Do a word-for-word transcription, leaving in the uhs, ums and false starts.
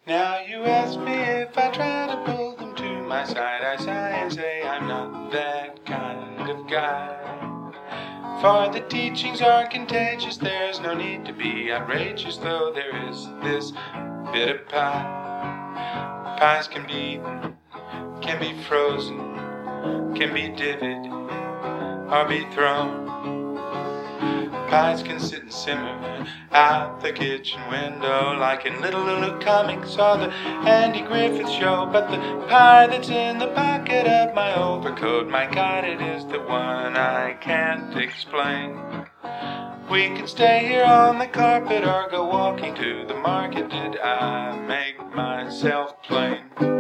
Now you ask me if I try to pull them to my side. I sigh and say I'm not that kind of guy. For the teachings are contagious, there's no need to be outrageous, though there is this bit of pie. Pies can be eaten, can be frozen, can be divvied, or be thrown. Pies can sit and simmer out the kitchen window, like in Little Lulu Comics or the Andy Griffith Show. But the pie that's in the pocket of my overcoat, my God, it is the one I can't explain. We can stay here on the carpet or go walking to the market. Did I make myself plain?